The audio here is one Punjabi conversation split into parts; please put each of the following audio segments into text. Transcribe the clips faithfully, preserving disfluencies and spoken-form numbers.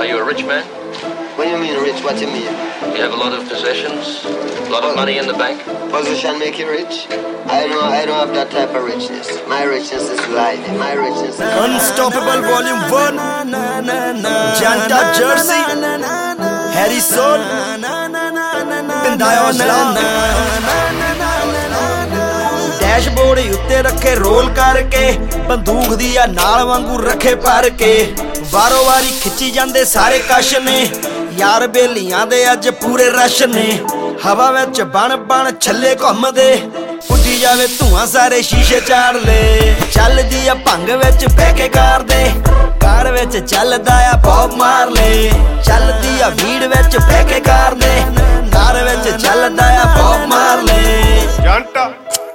Are you a rich man? What do you mean rich? What do you mean? You have a lot of possessions? A lot of money in the bank? Position make you rich? I don't I don't have that type of richness. My richness is life. My richness is Unstoppable Volume one, Janta Jersey, Harry Soul, Pindayo Islam. Dashboard ਉੱਤੇ ਰੱਖੇ ਰੋਲ ਕਰਕੇ ਬੰਦੂਕ ਦੀ ਆ ਨਾਲ ਵਾਂਗੂ ਰੱਖੇ ਭਰ ਕੇ ਵਾਰੋ ਵਾਰੀ ਖਿੱਚੀ ਜਾਂਦੇ ਸਾਰੇ ਕਸ਼ ਨੇ ਯਾਰ ਬੇਲੀਆਂ ਦੇ ਅੱਜ ਪੂਰੇ ਰਸ਼ ਨੇ ਹਵਾ ਵਿੱਚ ਬਣ ਬਣ ਛੱਲੇ ਘੁੰਮਦੇ ਉੱਡੀ ਜਾਵੇ ਧੂਆਂ ਸਾਰੇ ਸ਼ੀਸ਼ੇ ਚਾੜ ਲੈ ਚੱਲਦੀ ਆ ਭੰਗ ਵਿੱਚ ਬਹਿ ਕੇ ਕਾਰ ਦੇ ਕਾਰ ਵਿੱਚ ਚੱਲਦਾ ਆ ਬੌਬ ਮਾਰ ਲੈ ਚੱਲਦੀ ਆ ਭੀੜ ਵਿੱਚ ਬਹਿ ਕੇ ਕਾਰ ਦੇ ਕਾਰ ਵਿੱਚ ਚੱਲਦਾ ਆ ਬੌਬ ਮਾਰ ਲੈ ਜੰਟਾ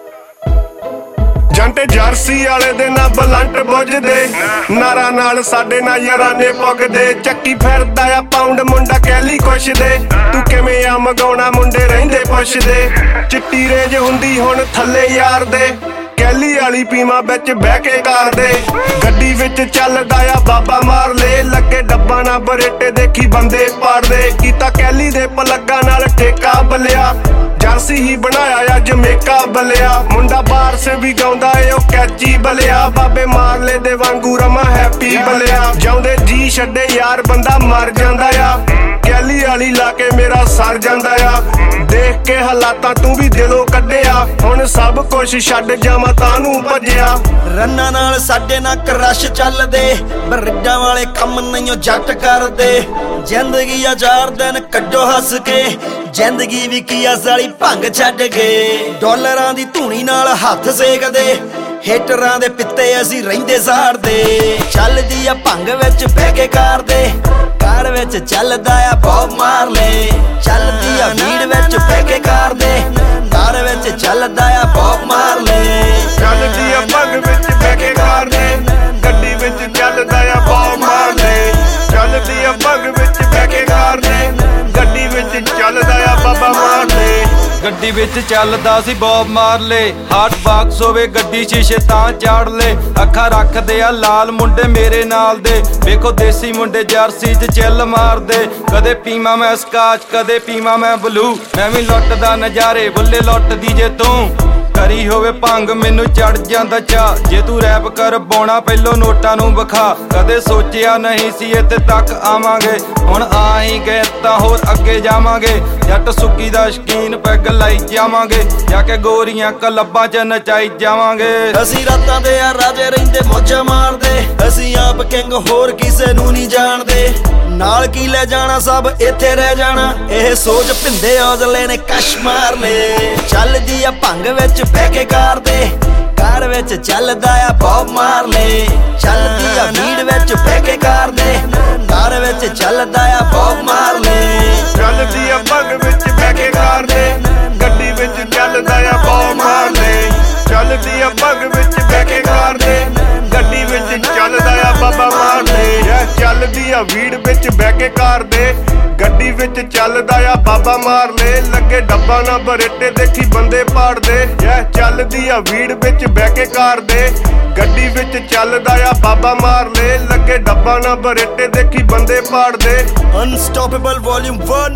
ਜੰਟੇ ਜਰਸੀ ਵਾਲੇ ਦੇ ਨਾ ਬਲੰਟ ਬੁੱਝਦੇ ਨਾਰਾ ਨਾਲ ਸਾਡੇ ਨਾਲ ਯਾਰਾਨੇ ਪੁੱਗਦੇ ਚੱਕੀ ਫਿਰਦਾ ਆ ਪਾਉਂਡ ਮੁੰਡਾ ਕਹਿਲੀ ਕੁਛ ਦੇ ਤੂੰ ਕਿਵੇਂ ਆ ਮਗਾਉਣਾ ਮੁੰਡੇ ਰਹਿੰਦੇ ਪੁੱਛਦੇ ਚਿੱਟੀ ਰੇਂਜ ਹੁੰਦੀ ਹੁਣ ਥੱਲੇ ਯਾਰ ਦੇ ਕਹਿਲੀ ਵਾਲੀ ਪੀਮਾ ਵਿੱਚ ਬਹਿ ਕੇ ਕਰਦੇ ਗੱਡੀ ਵਿੱਚ ਚੱਲਦਾ ਆ ਬਾਬਾ ਮਾਰ ਲੈ ਲੱਗੇ ਡੱਬਾ ਨਾ ਬਰੇਟੇ ਦੇਖੀ ਬੰਦੇ ਪਾੜਦੇ ਕੀਤਾ ਕਹਿਲੀ ਦੇ ਪਲੱਗਾਂ ਨਾਲ ਠੇਕਾ ਬਲਿਆ ਜਰਸੀ ਹੀ ਬਣਾਇਆ ਆ ਜਮੇਕਾ ਬਲਿਆ ਮੁੰਡਾ ਬਾਰਸ ਵੀ ਗਾਉਂਦਾ ਏ ਉਹ ਕੈਚੀ ਬਲਿਆ ਬਾਬੇ ਮਾਰਲੇ ਦੇ ਵਾਂਗੂ ਰਮਾ ਹੈਪੀ ਬਲਿਆ ਜਾਉਂਦੇ ਜੀ ਛੱਡੇ ਯਾਰ ਬੰਦਾ ਮਰ ਜਾਂਦਾ ਆ ਕਹਿਲੀ ਵਾਲੀ ਲਾ ਕੇ ਮੇਰਾ ਸਰ ਜਾਂਦਾ ਆ ਦੇਖ ਕੇ ਹਾਲਾਤਾਂ ਤੂੰ ਵੀ ਦਿਲੋਂ ਕੱਢਿਆ ਹੁਣ ਸਭ ਕੁਛ ਛੱਡ ਜਾਵਾਂ ਤਾਂ ਨੂੰ ਭੱਜਿਆ ਰੰਨਾਂ ਨਾਲ ਸਾਡੇ ਨਾਲ ਕਰਸ਼ ਚੱਲਦੇ ਬਰਿੱਡਾਂ ਵਾਲੇ ਕੰਮ ਨਹੀਂ ਜੱਟ ਕਰਦੇ ਜ਼ਿੰਦਗੀ ਆ ਚਾਰ ਦਿਨ ਕੱਢੋ ਹੱਸ ਕੇ ਜ਼ਿੰਦਗੀ ਵੀ ਕੀ ਆ ਸਾਲੀ ਭੰਗ ਛੱਡ ਕੇ ਡਾਲਰਾਂ ਦੀ ਧੂਣੀ ਨਾਲ ਹੱਥ ਸੇਕਦੇ ਹੇਟਰਾਂ ਦੇ ਪਿੱਤੇ ਅਸੀਂ ਰਹਿੰਦੇ ਸਾੜਦੇ ਚੱਲਦੀ ਆ ਭੰਗ ਵਿੱਚ ਬਹਿ ਕੇ ਕਰਦੇ ਕਾਰ ਵਿੱਚ ਚੱਲਦਾ ਆ ਬੌਬ ਮਾਰ ਲੈ ਚੱਲਦੀ ਆ ਭੀੜ ਵਿੱਚ ਬਹਿ ਕੇ ਕਰਦੇ ਕਾਰ ਵਿੱਚ ਚੱਲਦਾ ਆ ਬੌਬ ਮਾਰ ਲੈ ਚੱਲਦੀ ਆ ਭੰਗ ਵਿੱਚ ਬਹਿ ਕੇ ਕਰਦੇ ਗੱਡੀ ਵਿੱਚ ਚੱਲਦਾ ਆ ਬੌਬ ਮਾਰ ਲੈ ਚੱਲਦੀ ਆ ਭੰਗ ਵਿੱਚ ਬਹਿ ਕੇ ਕਰਦੇ ਗੱਡੀ ਵਿੱਚ ਚੱਲਦਾ ਆ ਬਾਬਾ ਮਾਰ ਲੈ ਗੱਡੀ ਵਿੱਚ ਚੱਲਦਾ ਸੀ ਬੌਬ ਮਾਰ ਲੈ ਹਾਰਟ ਬਾਕਸ ਹੋਵੇ ਗੱਡੀ ਸ਼ੀਸ਼ੇ ਤਾਂ ਚਾੜ ਲੈ ਅੱਖਾਂ ਰੱਖਦੇ ਆ ਲਾਲ ਮੁੰਡੇ ਮੇਰੇ ਨਾਲ ਦੇ ਵੇਖੋ ਦੇਸੀ ਮੁੰਡੇ ਜਰਸੀ 'ਚ ਚਿੱਲ ਮਾਰਦੇ ਕਦੇ ਪੀਵਾਂ ਮੈਂ ਸਕਾਚ ਕਦੇ ਪੀਵਾਂ ਮੈਂ ਬਲੂ ਮੈਂ ਵੀ ਲੁੱਟਦਾ ਨਜ਼ਾਰੇ ਬੁੱਲੇ ਲੁੱਟਦੀ ਜੇ ਤੂੰ ਕਰੀ ਹੋਵੇ ਭੰਗ ਮੈਨੂੰ ਚੜ ਜਾਂਦਾ ਚਾ ਜੇ ਤੂੰ ਰੈਪ ਕਰ ਪਾਉਣਾ ਪਹਿਲੋਂ ਨੋਟਾਂ ਨੂੰ ਵਿਖਾ ਕਦੇ ਸੋਚਿਆ ਨਹੀਂ ਸੀ ਇੱਥੇ ਤੱਕ ਆਵਾਂਗੇ ਹੁਣ ਆ ਹੀ ਗਏ ਤਾਂ ਹੋਰ ਅੱਗੇ ਜਾਵਾਂਗੇ ਜੱਟ ਸੁੱਕੀ ਦਾ ਸ਼ਕੀਨ ਪੈਗ ਲਾਈ ਜਾਵਾਂਗੇ ਜਾ ਕੇ ਗੋਰੀਆਂ ਕਲੱਬਾਂ 'ਚ ਨਚਾਈ ਜਾਵਾਂਗੇ ਅਸੀਂ ਰਾਤਾਂ ਦੇ ਆ ਰਾਜੇ ਰਹਿੰਦੇ ਮੌਜਾਂ ਮਾਰਦੇ ਅਸੀਂ ਆਪ ਕਿੰਗ ਹੋਰ ਕਿਸੇ ਨੂੰ ਨਹੀਂ ਜਾਣਦੇ ਨਾਲ ਕੀ ਲੈ ਜਾਣਾ ਸਭ ਇੱਥੇ ਰਹਿ ਜਾਣਾ ਇਹ ਸੋਚ ਭਿੰਦੇ ਔਜਲੇ ਨੇ ਕਸ਼ ਮਾਰ ਲੈ ਚੱਲਦੀ ਆ ਭੰਗ ਵਿੱਚ ਬਹਿ ਕੇ ਕਰਦੇ ਕਾਰ ਵਿੱਚ ਚੱਲਦਾ ਆ ਬੌਬ ਮਾਰ ਲੈ ਚੱਲਦੀ ਆ ਭੀੜ ਵਿੱਚ ਬਹਿ ਕੇ ਕਰਦੇ ਕਾਰ ਵਿੱਚ ਚੱਲਦਾ ਆ ਬੌਬ ਮਾਰ ਲੈ ਚੱਲਦੀ ਆ ਭੰਗ ਵਿੱਚ ਬਹਿ ਕੇ ਕਰਦੇ ਗੱਡੀ ਵਿੱਚ ਚੱਲਦਾ ਆ ਬੌਬ ਮਾਰ ਲੈ ਚੱਲਦੀ ਆ ਭੰਗ ਵਿੱਚ ਬਹਿ ਕੇ ਕਰਦੇ ਗੱਡੀ ਵਿੱਚ ਚੱਲਦਾ ਆ ਬਾਬਾ ਮਾਰ ਲੈ ਚੱਲਦੀ ਆ ਭੀੜ ਵਿੱਚ ਬਹਿ ਕੇ ਕਰਦੇ ਗੱਡੀ ਵਿੱਚ ਚੱਲਦਾ ਆ ਬਾਬਾ ਮਾਰ ਲੈ ਲੱਗੇ ਡੱਬਾ ਨਾ ਬਰੇਟੇ ਦੇਖੀ ਬੰਦੇ ਪਾੜਦੇ ਯਾ ਚੱਲਦੀ ਆ ਭੀੜ ਵਿੱਚ ਬਹਿ ਕੇ ਕਰਦੇ ਗੱਡੀ ਵਿੱਚ ਚੱਲਦਾ ਆ ਬਾਬਾ ਮਾਰ ਲੈ ਲੱਗੇ ਡੱਬਾ ਨਾ ਬਰੇਟੇ ਦੇਖੀ ਬੰਦੇ ਪਾੜਦੇ unstoppable volume one,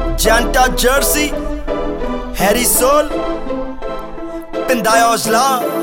Janta Jersey, Harry Soul, Pindayo Islam.